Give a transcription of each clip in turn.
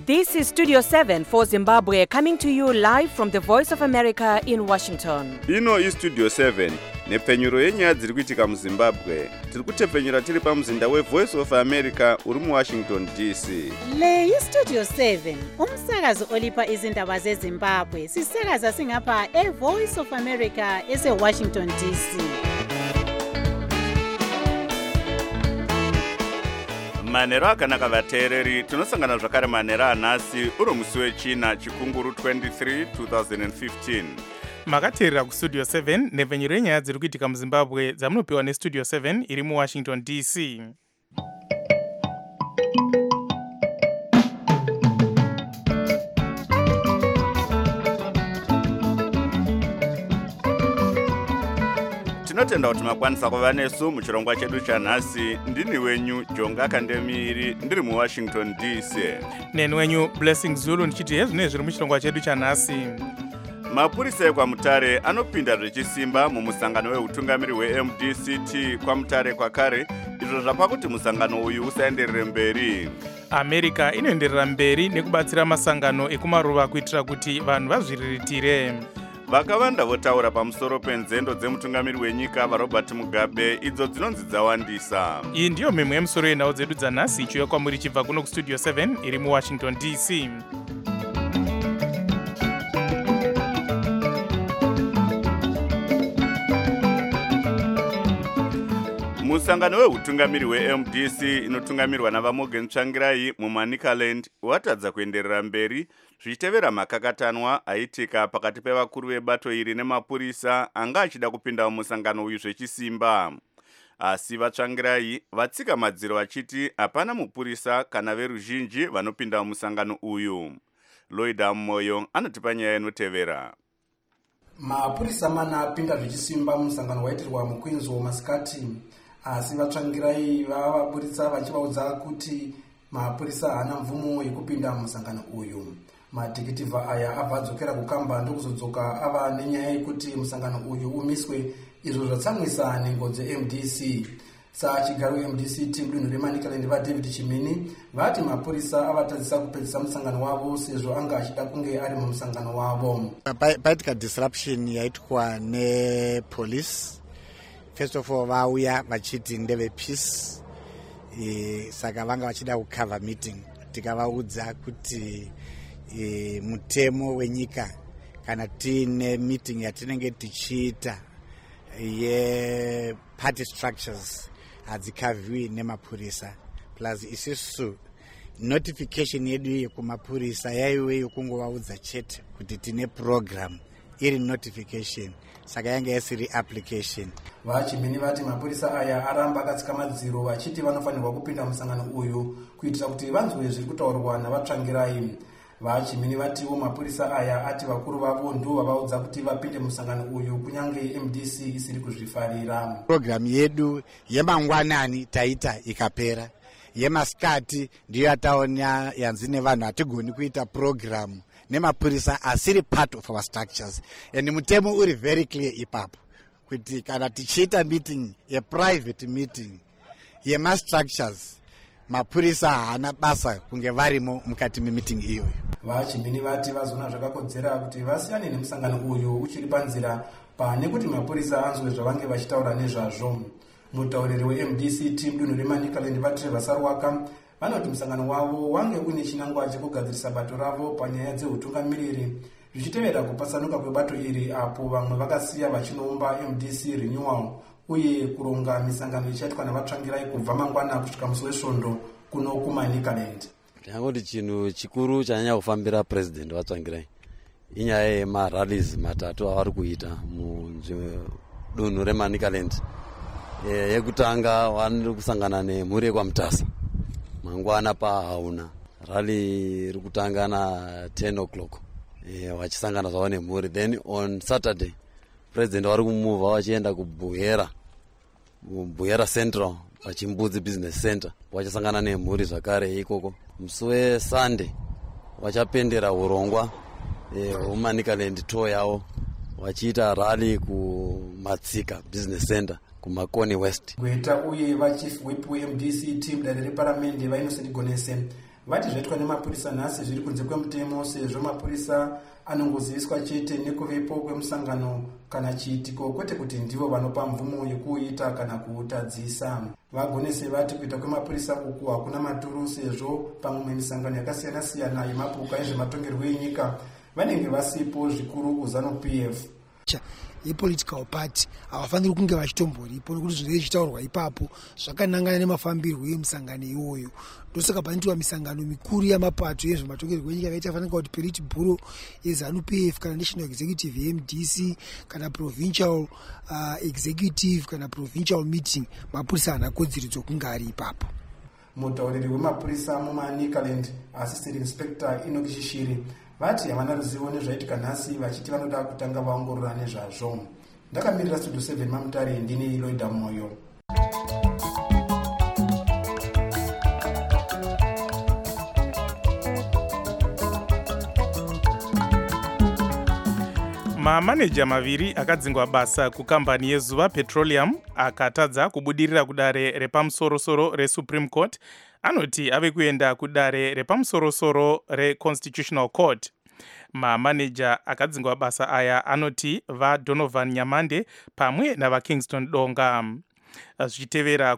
This is Studio 7 for Zimbabwe, coming to you live from the Voice of America in Washington. Ino is Studio 7, nepfenyuro yenyaya dziri kuitika muZimbabwe. Tiri kutepfenyura tiri pamuzinda weVoice of America uri muWashington DC. Le iStudio 7, umsakazo olipa izindaba zeZimbabwe. Sisakaza singapha eVoice of America eseWashington DC. Manero akanaka vateereri, tinosangana zvakare manero anhasi uri musi wechina chikunguru 23 2015. Makateerera kuStudio 7 nepfenyuro yenyaya dziri kuitika muZimbabwe dzamunopiwa neStudio 7 iri muWashington DC. Tinotenda kuti makwanisa kuva nesu muchirongwa chedu chanhasi. Ndini wenyu Jonga Kandemiri ndiri muWashington DC. Neni wenyu Blessing Zulu ndichiti hezvino zviri muchirongwa chedu chanhasi. Mapurisa ekwaMutare anopinda zvechisimba mumusangano weutungamiri weMDCT kwaMutare kwakare, izvo zvapa kuti musangano uyu usaenderere mberi. America inoenderera mberi nekubatsira masangano ekumaruva kuitira kuti vanhu vazviriritire. Vakawanda votaura pamusoro penzendo dzemutungamiri wenyika vaRobert Mugabe idzo dzinonzi dzawandisa. Iyi ndiyo mimwe yemusoro yenhau dzedu dzanhasi ichiuya kwamuri chibva kuno kuStudio 7 iri muWashington DC. Musangano weutungamiri weMDC inotungamirwa navaMorgan Tsvangirai muManicaland watadza kuenderera mberi zvichitevera makakatanwa aitika pakati pevakuru vebato iri nemapurisa anga achida kupinda mumusangano uyu zvechisimba. Asi vaTsvangirai vatsika madziro vachiti hapana mupurisa kana veruzhinji vanopinda mumusangano uyu. Lloyd Moyo anotipa nyaya inotevera. Mapurisa mana apinda zvechisimba mumusangano waitirwa muQueensville masikati. Asi vaTsvangirai vavaburitsa vachivaudza kuti mapurisa haana mvumo yekupinda musangano uyu. Madhikitivha aya abva adzokera kukamba ndokuzodzoka ava nenyaya yekuti musangano uyu umiswe, izvo zvatsamwisa nhengo dzeMDC. Sachigaro weMDC mudunhu reManicaland vaDavid Chimini vati mapurisa avatadzisa kupedzisa musangano wavo sezvo anga achida kunge ari mumusangano wavo. Paitika disruption yaitwa nepolice. First of all, vauya vachiti ndeve peace, saka vanga vachida kucover meeting. Tikavaudza kuti mutemo wenyika kana tiine meeting yatinenge tichiita ye-party structures hadzikaviwi nemapurisa. Plus isusu notification yedu yekumapurisa yaiwe yokungovaudza chete kuti tine program iri notification, saka yanga yasiri application. Vachimini vati mapurisa aya aramba akatsika madziro vachiti vanofanirwa kupinda musangano uyu kuitira kuti vanzwe zviri kutaurwa navaTsvangirai. Vachimini vatiwo mapurisa aya ati vakuru vavo ndo vavaudza kuti vapinde musangano uyu kunyange MDC isiri kuzvifarira. Program yedu yemangwanani taita ikapera, yemasikati ndiyo yataona yanzi nevanhu hatigoni kuita program nemapurisa asiri part of our structures. And mutemo uri very clear ipapo kuti kana tichiita meeting, a private meeting yemastructures, mapurisa haana basa kunge varimo mukati memeeting iyoyo. Vachimini vati vazona zvakakodzera kuti vasiyane nemusangano uyu uchiri panzira pane kuti mapurisa anzwe zvavange vachitaura nezvazvo. Mutauriri weMDC mudunhu reManicaland vaTrevor Sarwaka vanoti musangano wavo wange une chinangwa chekugadzirisa bato ravo panyaya dzeutungamiriri zvichitevera kupasanuka kwebato iri apo vamwe vakasiya vachinoumba MDC Renewal uye kuronga misangano ichaitwa navaTsvangirai kubva mangwana kusvika musi wesvondo kuno kuManicaland. Ndangoti chinhu chikuru chanyanya kufambira president waTsvangirai inyaya yemarallies matatu avari kuita mudunhu reManicaland. Yekutanga vaniri kusangana nemhuri yekwaMutasa mangwana pahauna rally iri kutanga na 10 o'clock vachisangana zvavo nemhuri. Then on Saturday president vari kumuva vachienda kuBuhera Central vachimbudzi business center vachisangana nemhuri zvakare ikoko. Musi weSunday vachapendera urongwa hweManicaland tour yavo vachiita rally kuMatsika business center kuMakoni West. Gweta uye vachief whip weMDC team dare reparamende vaInnocent Gonese vati zvaitwa nemapurisa nhasi zviri kunze kwemutemo, sezvo mapurisa anongoziviswa chete nekuvepo kwemusangano kana chiitiko, kwete kuti ndivo vanopa mvumo yekuuita kana kuutadzisa. Vagonese vati kuita kwemapurisa uku hakuna maturu, sezvo pamwe misangano yakasiyana-siyana yemapoka ezvematongerwo enyika vanenge vasipo zvikuru kuZANU-PF. yepolitical party havafaniri kunge vachitomboripo nekuti zvinenge zvichitaurwa ipapo zvakanangana nemafambirwo emusangano iwoyo. Ndosaka panoitwa misangano mikuru yamapato ezvematongerwo enyika yakaita fanira kuti Politburo yeZANU-PF kana National Executive yeMDC kana Provincial Executive kana Provincial Meeting, mapurisa haana kodzero dzokunge ari ipapo. Mutauriri wemapurisa muManicaland, Assistant Inspector Enoch Shishiri, vati havana ruzivo nezvaitika nhasi, vachiti vanoda kutanga vaongorora nezvazvo. Ndakamirira Studio 7 Mamutare, ndini Loida Moyo. Mamaneja maviri akadzingwa basa kukambani yeZuva Petroleum akatadza kubudirira kudare repamusoro-soro reSupreme Court anoti ave kuenda kudare repamusoro-soro reConstitutional Court. Mamaneja akadzingwa basa aya anoti vaDonovan Nyamande pamwe navaKingston Donga. Zvichitevera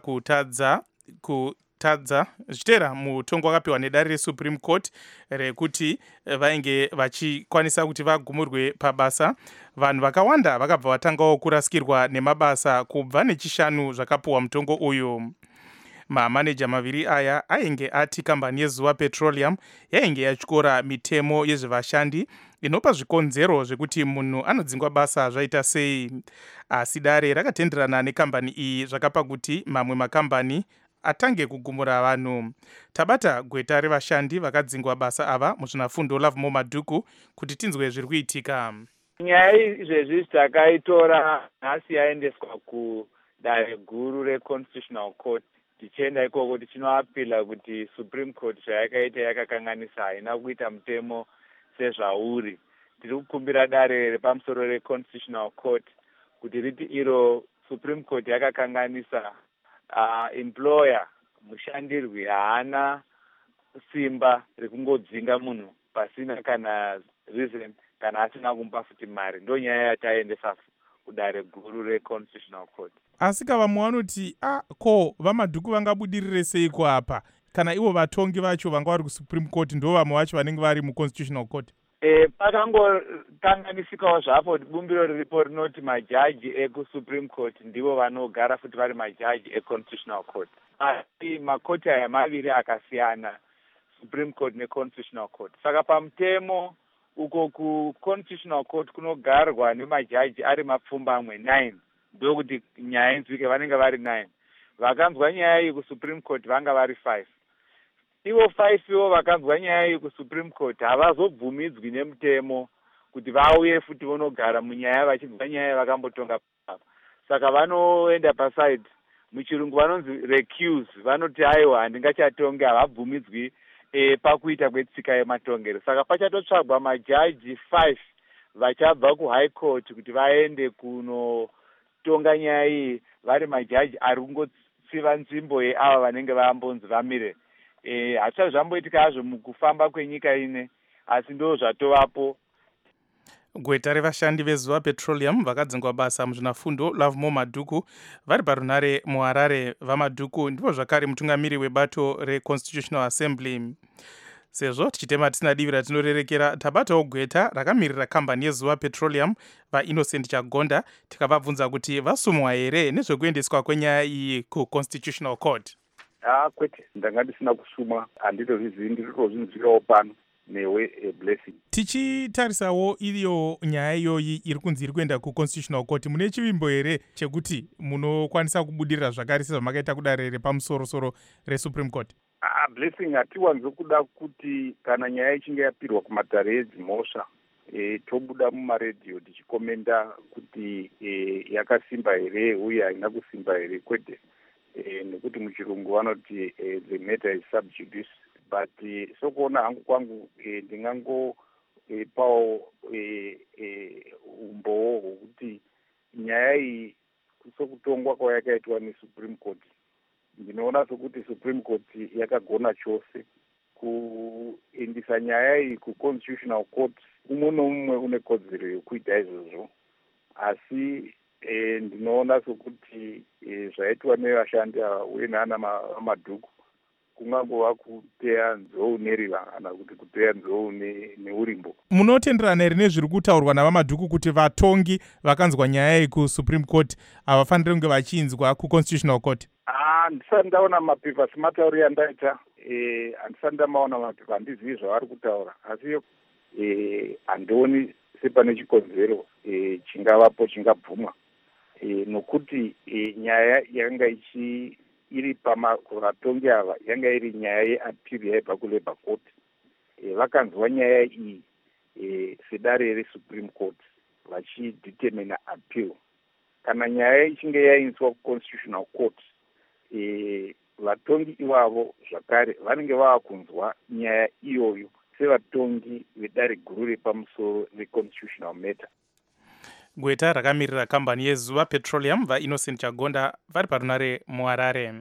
zvichitera mutongo wakapiwa nedare reSupreme Court rekuti vainge vachikwanisa kuti vagumurwe pabasa, vanhu vakawanda vakabva vatangawo kurasikirwa nemabasa kubva nechishanu zvakapiwa mutongo uyu. Mamaneja maviri aya ainge ati kambani yeZuva Petroleum yainge yatyora mitemo yezvevashandi inopa zvikonzero zvekuti munhu anodzingwa basa zvaita sei, asi dare rakatenderana nekambani iyi zvakapa kuti mamwe makambani atange kugumura vanhu. Tabata gweta revashandi vakadzingwa basa ava muzvinafundo Lovemore Madhuku kuti tinzwe zviri kuitika. Nyaya izvezvi takaitora nhasi yaendeswa kudare guru reConstitutional Court. Tichienda ikoko tichinoapila kuti Supreme Court zvayakaita yakakanganisa, haina kuita mutemo sezvauri. Tiri kukumbira dare repamusoro reConstitutional Court kuti riti iro Supreme Court yakakanganisa. Employer mushandirwi haana simba rekungodzinga munhu pasina kana reason kana asina kumupa futi mari. Ndo nyaya yataendesa kudare guru reConstitutional Court. Asi vamwe vanoti ko vaMadhuku vangabudirire seiko apa kana ivo vatongi vacho vanga vari kuSupreme Court ndo vamwe vacho vanenge vari muConstitutional Court? Pakangokanganisikawo zvapo bumbiro riripo rinoti majaji ekuSupreme Court ndivo vanogara futi vari majaji eConstitutional Court. Asi makoti aya maviri akasiyana, Supreme Court neConstitutional Court. Saka pamutemo uko kuConstitutional Court kunogarwa nemajaji ari mapfumbamwe 9, ndokuti nyaya inzwike vanenge vari 9. Vakanzwa nyaya iyi kuSupreme Court vanga vari 5. Ivo 5 ivo vakanzwa nyaya iyi kuSupreme Court havazobvumidzwi nemutemo kuti vauye futi vonogara munyaya vachibva nyaya vakambotonga papa. Saka vanoenda paside, muchirungu vanonzi recuse, vanoti aiwa handingachatonge, havabvumidzwi pakuita kwetsika yematongero. Saka pachatotsvagwa majaji 5 vachabva kuHigh Court kuti vaende kunotonga nyaya iyi vari majaji ari kungotsiva nzvimbo yeava vanenge vambonzi vamire. Hazvisati zvamboitika hazvo mukufamba kwenyika ine, asi ndo zvatovapo. Gweta revashandi veZuva Petroleum vakadzingwa basa muzvinafundo Lovemore Madhuku vari parunhare muHarare. VaMadhuku ndipo zvakare mutungamiri webato reConstitutional Assembly. Sezvo tichitema tisina divi ratinorerekera, tabatawo gweta rakamirira kambani yeZuva Petroleum vaInnocent Chagonda tikavabvunza kuti vasumwa here nezvekuendeswa kwenyaya iyi kuConstitutional Court. Kwete, ndanga ndisina kusuma, handitozvizivi, ndirikuzvinzwirawo pano newe Blessing. Tichitarisawo iyo nyaya iyoyi iri kunzi iri kuenda kuConstitutional Court, mune chivimbo here chekuti munokwanisa kubudirira zvakare sezvamakaita kudare repamusoro-soro reSupreme Court? Blessing, hatiwanzo kuda kuti kana nyaya ichinge yapirwa kumatare edzimhosva tobuda mumaredhiyo tichikomenda kuti yakasimba here uye haina kusimba here, kwete. Nekuti muchirungu vanoti the matter is sub judice, but sokuona hangu kwangu ndingangopawo umbowo hwokuti nyaya iyi sokutongwa kwayakaitwa neSupreme Court, ndinoona sokuti Supreme Court yakagona chose kuendisa nyaya iyi kuconstitutional court umwe noumwe une kodzero yekuita izvozvo, asi ndinoona sokuti zvaitwa nevashandi ava uye naana madhuku kungangova kuteya nzou neriva kana kuti kuteya nzou neurimbo. Munotenderana here nezviri kutaurwa navamadhuku kuti vatongi vakanzwa nyaya iyi kusupreme court havafaniri kunge vachinzwa kuconstitutional court? Handisati ndaona mapepa sematauriro andaita, handisati ndamaona mapepa, handizivi zvavari kutaura, asi handioni sepane chikonzero chingavapo chingabvumwa, nokuti nyaya yakanga iri pavatongi ava yanga iri nyaya yeapiri yaibva kulabor court. Vakanzwa nyaya iyi sedare resupreme court vachidetermina appeal. Kana nyaya ichinge yaiswa kuconstitutional court, vatongi ivavo zvakare vanenge vava kunzwa nyaya iyoyo sevatongi vedare guru repamusoro reconstitutional matter. Gweta rakamirira kambani yezuva petroleum vaInnocent Chagonda vari parunare muHarare.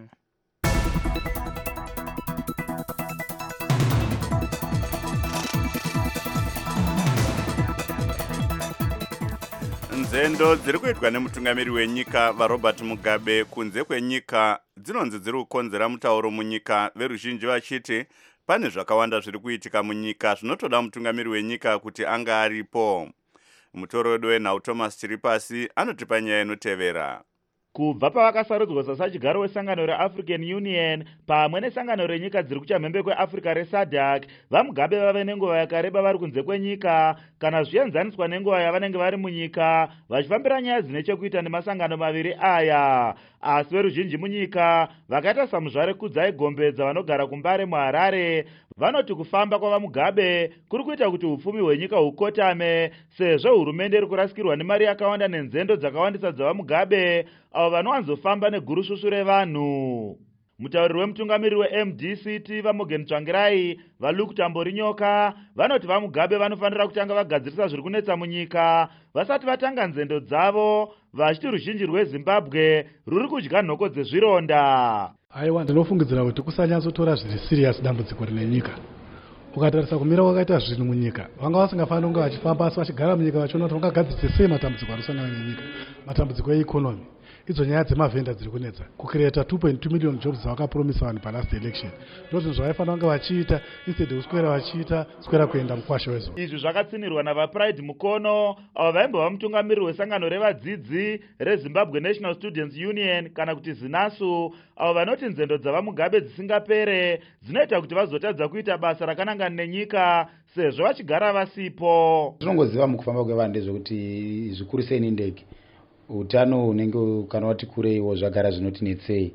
Nzendo dziri kuitwa nemutungamiri wenyika vaRobert Mugabe kunze kwenyika dzinonzi dziri kukonzera mutauro munyika, veruzhinji vachiti pane zvakawanda zviri kuitika munyika zvinotoda mutungamiri wenyika kuti anga aripo. Mutorodo wenhau Thomas Chiripasi anotipa nyaya inotevera. Kubva pavakasarudzwa sasachigaro wesangano reAfrican Union pamwe nesangano renyika dziri kuchamhembe kweAfrica reSADC, vaMugabe vave nenguva yakareba vari kunze kwenyika kana zvienzaniswa nenguva yavanenge vari munyika vachifambira nyaya dzine chekuita nemasangano maviri aya. Asi veruzhinji munyika vakaita samuzvare Kudzai Gombedza vanogara kuMbare muHarare vanoti kufamba kwavaMugabe kuri kuita kuti upfumi hwenyika hukotame, sezvo hurumende iri kurasikirwa nemari yakawanda nenzendo dzakawandisa dzavaMugabe avo vanowanzofamba negurususu revanhu. Mutauriri wemutungamiri weMDCT vaMorgan Tsvangirai vaLuke Tamborinyoka vanoti vaMugabe vanofanira kutanga vagadzirisa zviri kunetsa munyika vasati vatanga nzendo dzavo, vachiti ruzhinji rweZimbabwe ruri kudya nhoko dzezvironda. Aiwa, ndinofungidzira kuti kusanyatsotora zviri serious dambudziko rine nyika. Ukatarisa kumira kwakaita zvinhu munyika, vanga vasingafaniri kunge vachifamba asi vachigara munyika vachiona kuti vangagadzirisa sei matambudziko anosangana nenyika, matambudziko eikonomi. Idzo nyaya dzemavhenda dziri kunetsa, kucreata 2.2 million jobs dzavakapromisa vanhu palast election. Ndozvinhu zvavaifanira kunge vachiita instead yekuswera vachiita swera kuenda mukwasha wezuva. Izvi zvakatsinirwa navaPride Mukono avo vaimbova mutungamiriri wesangano revadzidzi reZimbabwe National Students Union kana kuti ZINASU, avo vanoti nzendo dzavaMugabe dzisingapere dzinoita kuti vazotadza kuita basa rakanangana nenyika sezvo vachigara vasipo. Tinongoziva mukufamba kwevanhu ndezvekuti zvikuru sei nendege utano unenge kana wati kureiwo zvagara zvinotinetsei,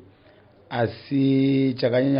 asi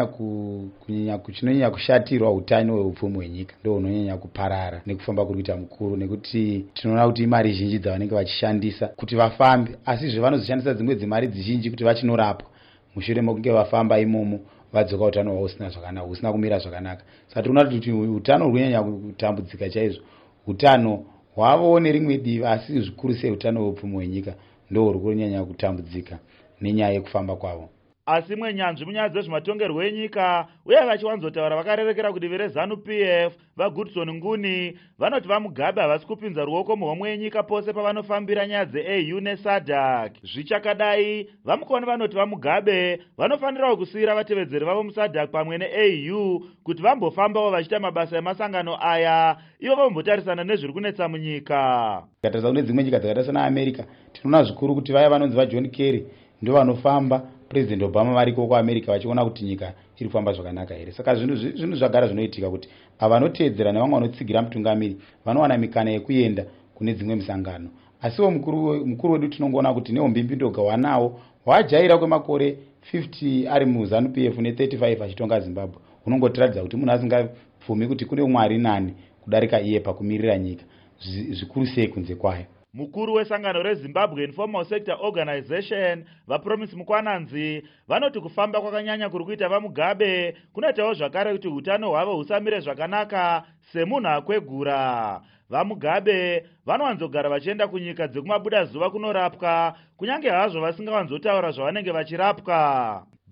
chinonyanya kushatirwa utano hweupfumi hwenyika ndo unonyanya kuparara nekufamba kuri kuita mukuru, nekuti tinoona kuti imari zhinji dzavanenge vachishandisa kuti vafambe, asi zvevanozoshandisa dzimwe dzimari dzizhinji kuti vachinorapwa, mushure mekunge vafamba imomo vadzoka utano hwavo husina kumira zvakanaka. Saka tinoona kuti utano hunonyanya kutambudzika chaizvo, utano hwavo nerimwe divi, asi zvikuru sei utano hweupfumi hwenyika ndo huri kunyanya kutambudzika nenyaya yekufamba kwavo. Asi mwe nyanzvi munyaya dzezvematongerwo enyika uye vachiwanzotaura vakarerekera kuti vereZANU-PF vaGoodson Nguni vanoti vaMugabe havasi kupinza ruoko muhomwe yenyika pose pavanofambira nyaya dzeAU neSADC. Zvichakadai, vamukoni vanoti vaMugabe vanofanirawo kusiyira vatevedzeri vavo muSADC pamwe neAU kuti vambofambawo vachiita mabasa emasangano aya, ivo vambotarisana nezviri kunetsa munyika. Tikatarisa kune dzimwe nyika dzakaita seAmerica, tinoona zvikuru kuti vaya vanonzi vaJohn Kerry ndo vanofamba, President Obama variko kuAmerica vachiona kuti nyika iri kufamba zvakanaka here. Saka zvinhu zvagara zvinoitika kuti ava vanoteedzera nevamwe vanotsigira mutungamiri vanowana mikana yekuenda kune dzimwe misangano. Asiwo mukuru wedu tinongoona kuti neumbimbindoga wanawo wajaira kwemakore 50 ari muZANU-PF ne35 achitonga Zimbabwe, unongotiradza kuti munhu asingabvumi kuti kune umwe ari nani kudarika iye pakumirira nyika, zvikuru sei kunze kwayo. Mukuru wesangano reZimbabwe Informal Sector Organization vaPromise Mukwananzi vanoti kufamba kwakanyanya kuri kuita vaMugabe kunoitawo zvakare kuti utano hwavo husamire zvakanaka semunhu akwegura. VaMugabe vanowanzogara vachienda kunyika dzekumabuda zuva kunorapwa, kunyange hazvo vasingawanzotaura zvavanenge vachirapwa.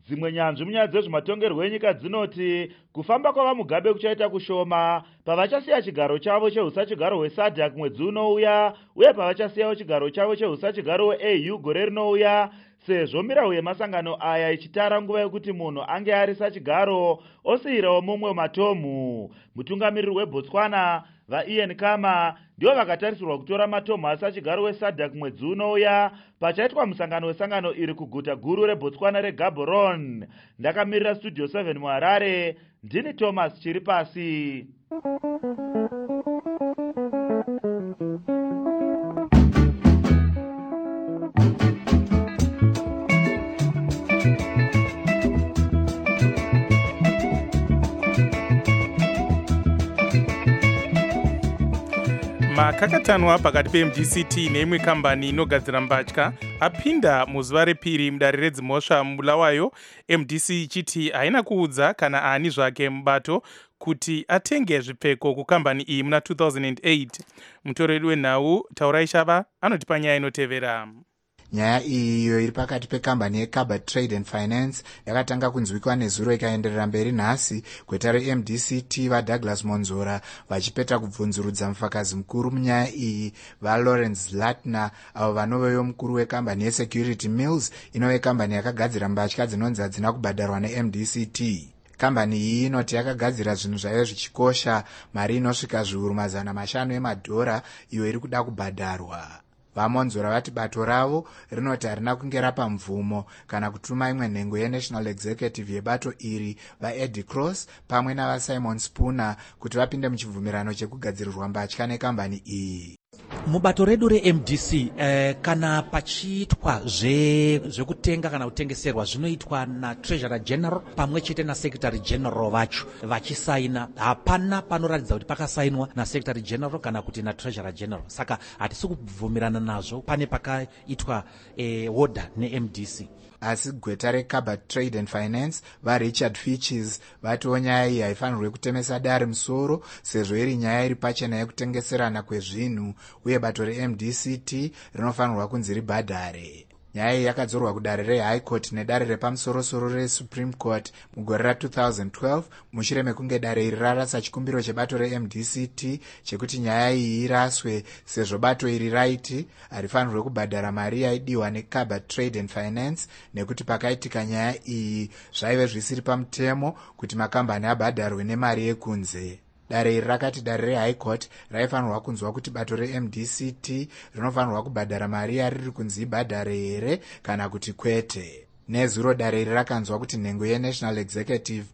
Dzimwe nyanzvi munyaya dzezvematongerwo enyika dzinoti kufamba kwavamugabe kuchaita kushoma pavachasiya chigaro chavo cheusachigaro hwesadhak mwedzi unouya uye pavachasiyawo chigaro chavo cheusachigaro weAU gore rinouya, sezvo mirau yemasangano aya ichitara nguva yekuti munhu ange ari sachigaro osiyirawo mumwe matomhu. Mutungamiriri weBotswana vaIan Khama ndivo vakatarisirwa kutora matomhu asachigaro wesadhak mwedzi unouya pachaitwa musangano wesangano iri kuguta guru reBotswana reGaborone. Ndakamirira Studio 7 muHarare, ndini Thomas Chiripasi. Makakatanwa pakati peMDCT neimwe kambani inogadzira mbatya apinda muzuva repiri mudare redzimhosva muBulawayo, MDC ichiti haina kuudza kana ani zvake mubato kuti atenge zvipfeko kukambani iyi muna 2008. Mutoreri wenhau Taurai Shava anotipa nyaya inotevera. Nyaya iyo iri pakati pekambani yeKaba Trade and Finance yakatanga kunzwikwa nezuro ikaenderera mberi nhasi, kweta reMDCT vaDouglas Monzora vachipeta kubvunzurudza mufakazi mukuru munyaya iyi vaLawrence Zlatner, avo vanovewo mukuru wekambani yeSecurity Mills, inove kambani yakagadzira mbatya dzinonzi hadzina kubhadharwa neMDCT. Kambani iyi inoti yakagadzira zvinhu zvaive zvichikosha mari inosvika zviuru mazana mashanu emadhora iyo iri kuda kubhadharwa. VaMonzora vati bato ravo rinoti harina kunge rapa mvumo kana kutuma imwe nhengo yeNational Executive yebato iri vaEddie Cross pamwe navaSimon Spooner kuti vapinde muchibvumirano chekugadzirirwa mbatya nekambani iyi. Mubato redu reMDC kana pachiitwa zvekutenga kana kutengeserwa zvinoitwa naTreasurer General pamwe chete naSecretary General vacho vachisaina. Hapana panoratidza kuti pakasainwa naSecretary General kana kuti naTreasurer General. Saka hatisi kubvumirana nazvo pane pakaitwa order neMDC. Asi gweta reKaba Trade and Finance vaRichard Fitches vatiwo nyaya iyi haifanirwe kutemesa dare musoro sezvo iri nyaya iri pachena yekutengeserana kwezvinhu uye bato reMDCT rinofanirwa kunzi ribhadhare. Nyaya iyi yakadzorwa kudare reHigh Court nedare repamusoro-soro reSupreme Court mugore ra2012 mushure mekunge dare iri rarasa chikumbiro chebato reMDCT chekuti nyaya iyi iraswe sezvo bato iri raiti harifanirwe kubhadhara mari yaidiwa neKaba Trade and Finance nekuti pakaitika nyaya iyi zvaive zvisiri pamutemo kuti makambani abhadharwe nemari yekunze. Dare iri rakati dare reHigh Court raifanirwa kunzwa kuti bato reMDCT rinofanirwa kubhadhara mari yariri kunzi ibhadhare here kana kuti kwete. Nezuro dare iri rakanzwa kuti nhengo yeNational Executive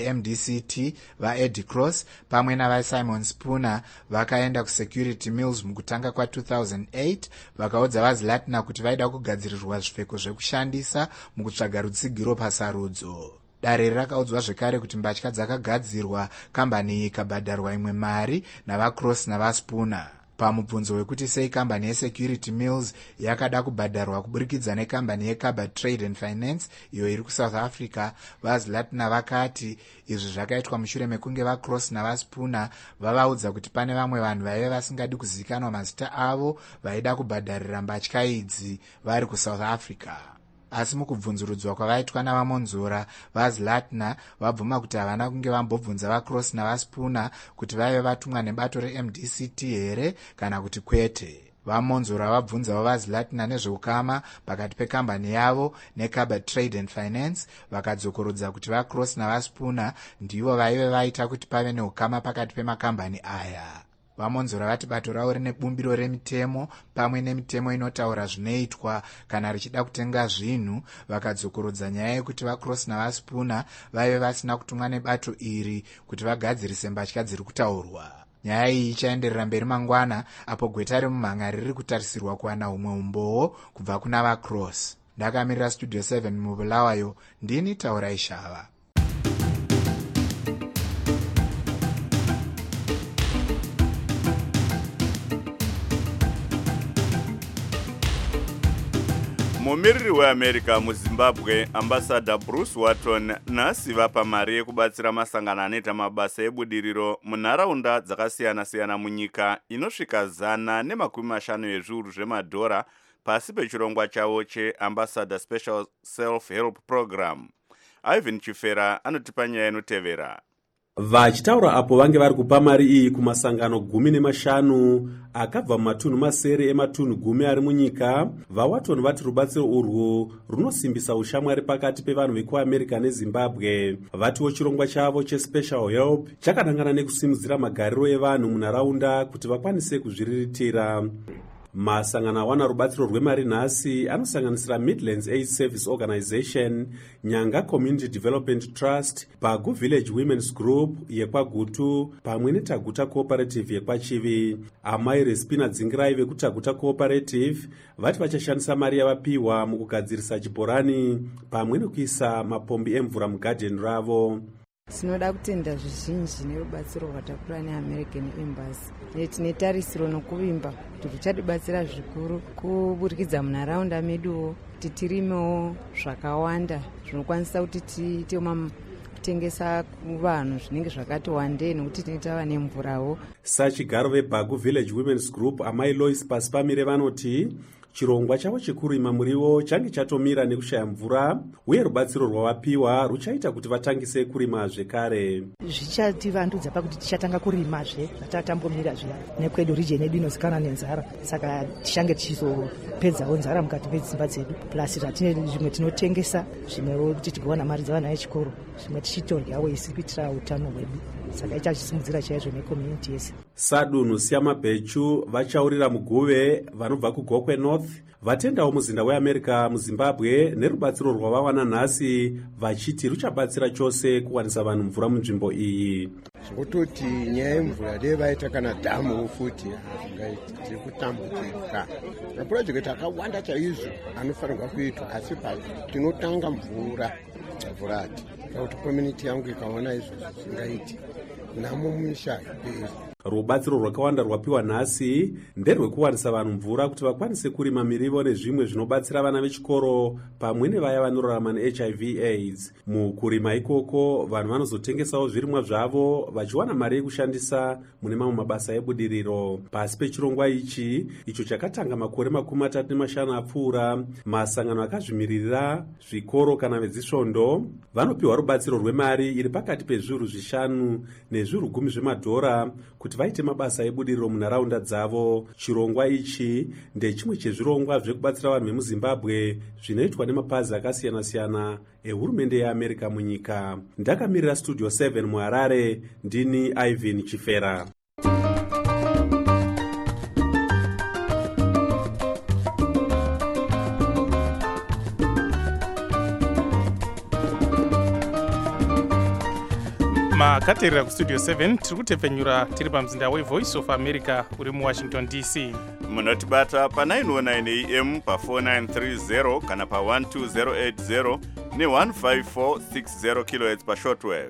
yeMDCT vaEddie Cross pamwe navaSimon Spooner vakaenda kuSecurity Mills mukutanga kwa2008 vakaudza vaZlatner kuti vaida kugadzirirwa zvipfeko zvekushandisa mukutsvaga rutsigiro pasarudzo. Dare rakaudzwa zvekare kuti mbatya dzakagadzirwa kambani iyi ikabhadharwa imwe mari navaCross navaSpooner. Pamubvunzo wekuti sei kambani yeSecurity Mills yakada kubhadharwa kuburikidza nekambani yeKaba Trade and Finance iyo iri kuSouth Africa, vaZlatner vakati izvi zvakaitwa mushure mekunge vaCross navaSpooner vavaudza kuti pane vamwe vanhu vaive vasingadi kuzivikanwa mazita avo vaida kubhadharira mbatya idzi vari kuSouth Africa. Asi mukubvunzurudzwa kwavaitwa navaMonzora, vaZlatner vabvuma kuti havana kunge vambobvunza vaCross navaSpooner kuti vaive vatumwa nebato reMDCT here kana kuti kwete. VaMonzora vabvunzawo vaZlatner nezveukama pakati pekambani yavo neKaba Trade and Finance vakadzokorodza kuti vaCross navaSpooner ndivo vaive vaita kuti pave neukama pakati pemakambani aya. VaMonzora vati bato ravo rine bumbiro remitemo pamwe nemitemo inotaura zvinoitwa kana richida kutenga zvinhu, vakadzokorodza nyaya yekuti vaCross navaSpooner vaive vasina kutumwa nebato iri kuti vagadzirise mbatya dziri kutaurwa. Nyaya iyi ichaenderera mberi mangwana apo gweta remumhanga riri kutarisirwa kuwana humwe umboo kubva kuna vaCross. Ndakamirira Studio 7 muBulawayo, ndini Taurai Shava. Mumiriri weAmerica muZimbabwe ambassador Bruce Watton nhasi vapa mari yekubatsira masangano anoita mabasa ebudiriro munharaunda dzakasiyana-siyana munyika inosvika 150 yezviuru zvemadhora pasi pechirongwa chavo cheAmbassador Special Self-Help Program. Ivan Chifera anotipa nyaya inotevera. Vachitaura apo vange vari kupa mari iyi kumasangano 15 akabva mumatunhu masere ematunhu 10 ari munyika, vawaton vati rubatsiro urwu runosimbisa ushamwari pakati pevanhu vekuamerica nezimbabwe. Vatiwo chirongwa chavo chespecial help chakadangana nekusimudzira magariro evanhu munharaunda kuti vakwanise kuzviriritira. Masangano awana rubatsiro rwemari nhasi anosanganisira Midlands Aid Service Organization, Nyanga Community Development Trust, Pagu Village Women's Group yekwagutu pamwe neTaguta Cooperative yekwachivi. Amai Respina Dzingirai vekutaguta Cooperative vati vachashandisa mari yavapiwa mukugadzirisa chibhorani pamwe nekuisa mapombi emvura mugadheni ravo. Sinoda kutenda zvizhinji nerubatsiro rwatakura neAmerican Embassy. Tine tarisiro nokuvimba kuti ruchatibatsira zvikuru kuburikidza munharaunda meduwo, kuti tirimewo zvakawanda zvinokwanisa kuti tiite kutengesa kuvanhu zvinenge zvakati wandei nokuti tinetava nemvurawo. Sachigaro veBagu Village Women's Group Amai Lois Pasipamire vanoti chirongwa chavo chekurima muriwo change chatomira nekushaya mvura, uye rubatsiro rwavapiwa ruchaita kuti vatangise kurima zvekare. Zvichativandudza pakuti tichatanga kurimazve zvatatambomira zviya nekwedu region yedu inozikanwa nenzara, saka tichange tichizopedzawo nzara mukati medzimba dzedu, plus zvatine zvimwe tinotengesa, zvimwewo kuti tigowana mari dzavana vechikoro, zvimwe tichitoryawo isi kuitira utano hwedu, saka ichachisimudzira chaizvo necommunity yese. Sadunhu Siamabhechu vachaurira muguve vanobva kuGokwe North vatendawo muzinda weAmerica muZimbabwe nerubatsiro rwavawana nhasi, vachiti ruchabatsira chose kuwanisa vanhu mvura munzvimbo iyi. Zvekutoti nyaya yemvura dei vaita kana dhamu futi tiri kutambudzika. Mapurojekiti akawanda chaizvo anofanirwa kuitwa, asi tinotanga mvura ati kuti community yangu ikaona izvo zvisingaiti namo mumisha iperi. Rubatsiro rwakawanda rwapiwa nhasi nderwekuwanisa vanhu mvura kuti vakwanise kurima mirivo nezvimwe zvinobatsira vana vechikoro pamwe nevaya vanorarama neHIV AIDS. Mukurima ikoko vanhu vanozotengesawo zvirimwa zvavo vachiwana mari yekushandisa mune mamwe mabasa ebudiriro. Pasi pechirongwa ichi icho chakatanga makore 35 apfuura, masangano akazvimiririra zvikoro kana vedzisvondo vanopiwa rubatsiro rwemari iri pakati pezviuru 5 nezviuru 10 zvemadhora kuti vaite mabasa ebudiriro munharaunda dzavo. Chirongwa ichi ndechimwe chezvirongwa zvekubatsira vanhu vemuZimbabwe zvinoitwa nemapazi akasiyana-siyana ehurumende yeAmerica munyika. Ndakamirira Studio 7 muHarare, ndini Ivan Chifera. makateerera kustudio 7 tiri kutepfenyura tiri pamzinda weVoice of America uri muWashington DC. Munotibata pa919 AM pa4930 kana pa12080 ne15460 kHz pashortwave.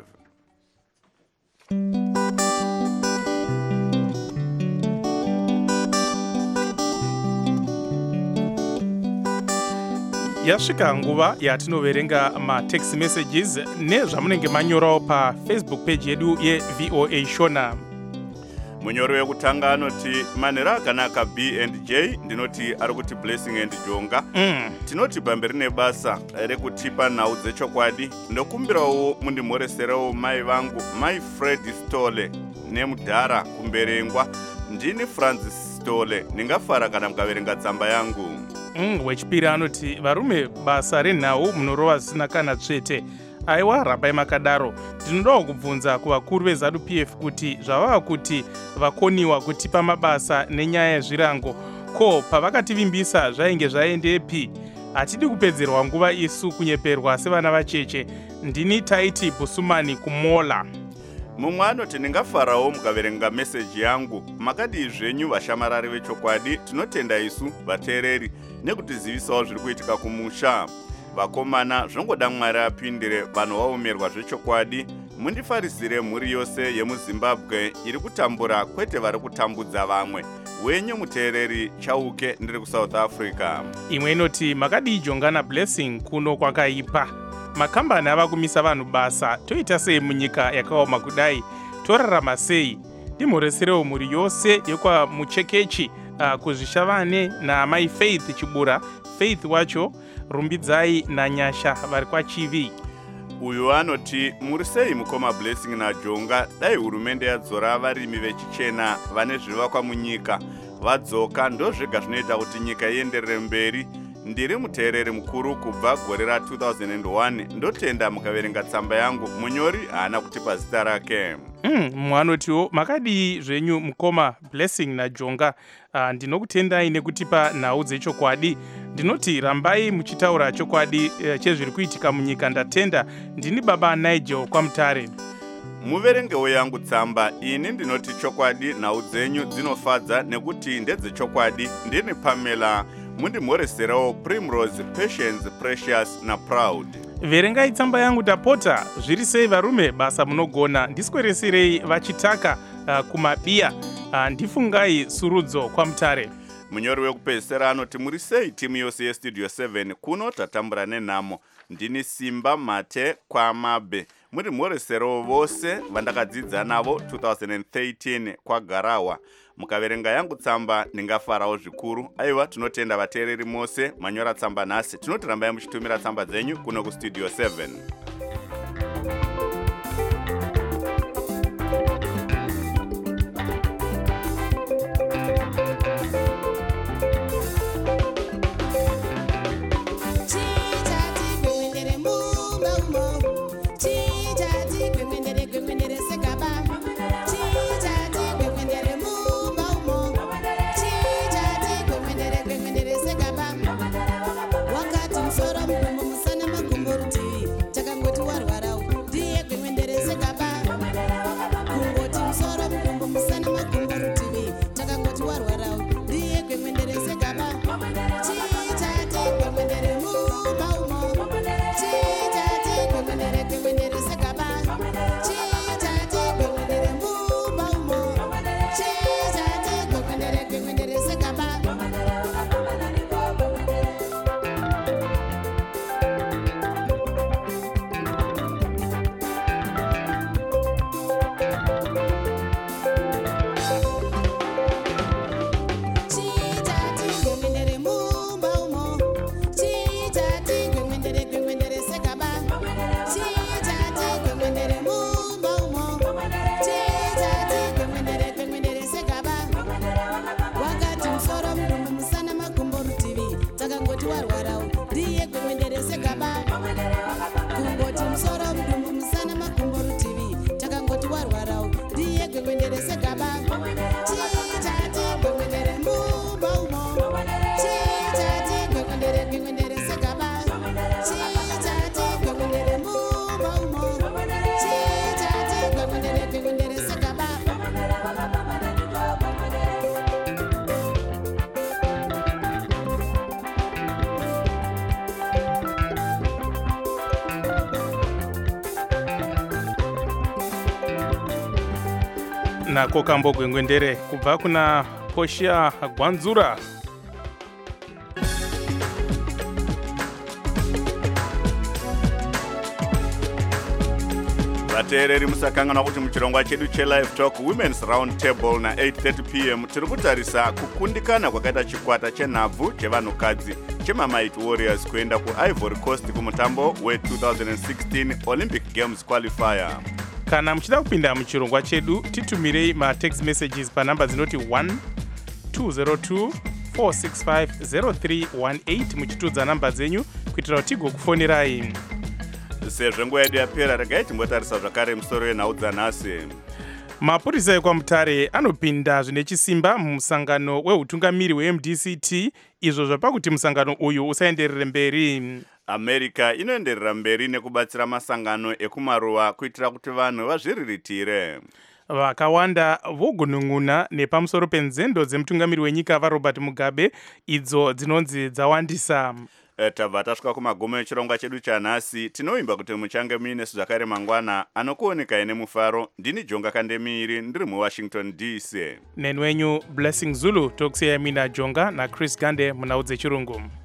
Yasvika nguva yatinoverenga matext messages nezvamunenge manyorawo paFacebook page yedu yeVOA Shona. Munyori wekutanga anoti manhero akanaka B&J, ndinoti ari kuti Blessing and Jonga. Tinoti pamberi nebasa rekutipa nhau dzechokwadi, ndokumbirawo mundimhoreserewo mai vangu mai Fred Stole nemudhara kumberengwa. Ndini Francis Stole, ndingafara kana mukaverenga tsamba yangu. Wechipiri anoti varume basa renhau munorova zvisina kana tsvete. Aiwa rabai makadaro, ndinodawo kubvunza kuvakuru veZANU-PF kuti zvavava kuti vakoniwa kutipa mabasa nenyaya yezvirango, ko pavakativimbisa zvainge zvaendepi? Hatidi kupedzerwa nguva isu kunyeperwa sevana vacheche. Ndini Taiti Busumani kuMola. Mumwe anoti ndingafarawo mukaverenga meseji yangu. Makadi zvenyu vashamarari vechokwadi, tinotenda isu vateereri nekutizivisawo zviri kuitika kumusha. Vakomana zvongoda Mwari apindire vanhu vaomerwa zvechokwadi. Mundifarisire mhuri yose yemuZimbabwe iri kutambura kwete vari kutambudza vamwe. Wenyu muteereri Chauke ndiri kuSouth Africa. Imwe inoti makadi Jongana Blessing kuno kwakaipa. Makambani ava kumisa vanhu basa, toita sei munyika yakaoma kudai? Torarama sei? Ndimhoreserewo mhuri yose yekwa Muchekechi kuzvishavane naamai Faith Chibura, Faith wacho, Rumbidzai naNyasha vari kwaChivi. uyu anoti muri sei mukoma Blessing naJonga dai hurumende yadzora varimi vechichena vane zvivakwa munyika vadzoka ndozvega zvinoita kuti nyika ienderere mberi. Ndiri muteereri mukuru kubva gore ra 2001 ndotenda mukaverenga tsamba yangu munyori haana kutipa zita rake. Mwanotiwo makadi zvenyu mukoma Blessing naJonga. Ndinokutendai nekutipa nhau dzechokwadi. Ndinoti rambai muchitaura chokwadi chezviri kuitika munyika. Ndatenda. Ndini baba Nigel Kwamutare. Muverengewo yangu tsamba ini ndinoti chokwadi nhau dzenyu dzinofadza nekuti ndedzechokwadi. Ndini Pamela mundimhoreserawo Primrose, Patience, Precious na Proud. Verengai tsamba yangu tapota. Zviri sei varume basa munogona. Ndiswereserei vachitaka kumabiya. Ndifungai Surudzo Kwamutare. Munyori wekupedzisira anoti muri sei timu yose yestudio 7 kuno tatambura nenhamo. Ndini Simba Mate Kwamabe. Muri mhoresero vose vandakadzidza navo 2013 kwaGarawa. Mukaverenga yangu tsamba ndingafarawo zvikuru. Aiwa tinotenda vateereri mose manyora tsamba nhasi. Tinoti rambai muchitumira tsamba dzenyu kuno kustudio 7. Nako kambogwengwendere kubva kuna Poshia Gwanzura. Vateereri musakanganwa kuti muchirongwa chedu chelive talk women's round table na 8:30 p.m. tiri kutarisa kukundikana kwakaita chikwata chenhabvu chevanhukadzi chemaMighty Warriors kuenda kuIvory Coast kumutambo we2016 Olympic Games qualifier. Kana muchida kupinda muchirongwa chedu titumirei matext messages panamba dzinoti 1202 465 0318 muchitudza namba dzenyu kuitira kuti tigokufonirai. Sezvo nguva yedu yapera regai timbotarisa zvakare musoro wenhau dzanhasi. Mapurisa eKwamutare anopinda zvine chisimba mumusangano weutungamiri weMDCT izvo zvapa kuti musangano uyu usaenderere mberi. America inoenderera mberi nekubatsira masangano ekumaruwa kuitira kuti vanhu vazviriritire. Vakawanda vogunun'una nepamusoro penzendo dzemutungamiri wenyika vaRobert Mugabe idzo dzinonzi dzawandisa. Tabva tasvika kumagumo echirongwa chedu chanhasi. Tinoimba kuti muchange muine zvakare mangwana anokuonekai nemufaro. Ndini Jonga Kandemiri ndiri muWashington DC. Nenwenyu Blessing Zulu tokusiyai mina Jonga na Chris Gande munhau dzechirungu.